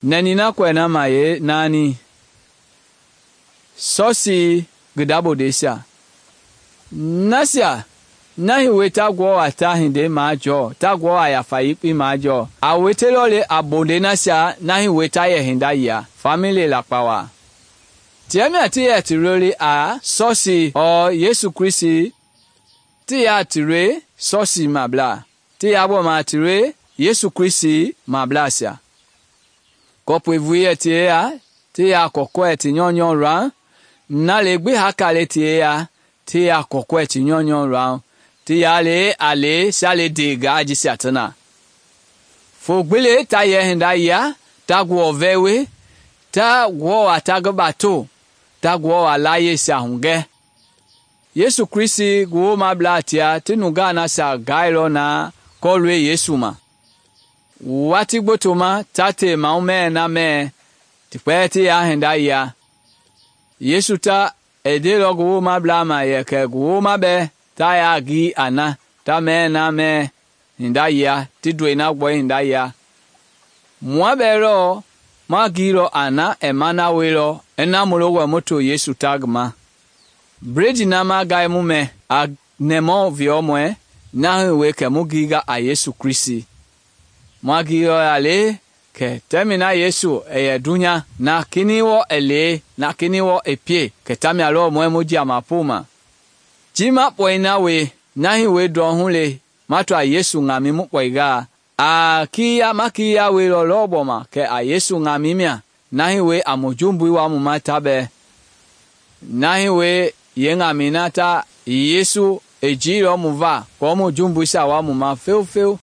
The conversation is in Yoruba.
Nanina kwena maye nani. Sosi gidabo desha. Nasya. Nahi weta gwo atahinde majo. Ta gwo ayafayipi majo. Awete lole abonde nasya. Nahi weta ye hinda ya. Family lakpawa. Tiami ati ya tiroli a sosi o Yesu Kristi. Ti ya tire sosi mabla. Ti ya bo ma tire Yesu Kristi mabla sya. Kopo evuye ti ya koko eti nyonyon ran. Na le gbe hakale ti ya koko eti nyonyon ran. Ti ya ale sale dega ajisi atana. Fogbele ta ye hinda ya. Ta gwo vewe. Ta gwo atagabato. Ta gwo alaye sa hunge. Yesu Kristi gwo mabla atia. Tinuga na sa gairo na kolwe Yesu ma. Wati gbotoma tate maume na me. Tipeti ya hinda ya. Yesu ta edelo gwo mabla ma ye ke gwo mabe. Ta ya gi ana. Ta me na me. Hinda ya. Tidwe na gwo hinda ya. Mwabero. Magiro ana emana welo. Ena mulogo moto Yesu tagma. Breji na magai mume. A nemo viomwe. Na weke mugiga a Yesu Kristi. Magiro ale. Ke temina Yesu eye dunya. Na kiniwo ele. Na kiniwo epie. Ke tami alo mwe muji amapuma. Jima poina we. Nahi we donhule. Mato a Yesu ngami mukwaiga. A kia makia we loloboma. Ke a Yesu ngamimia. Nahi we amujumbu wa mumatabe. Nahi we yenga minata Yesu ejiro muva. Kwa mujumbu sa wa muma feu.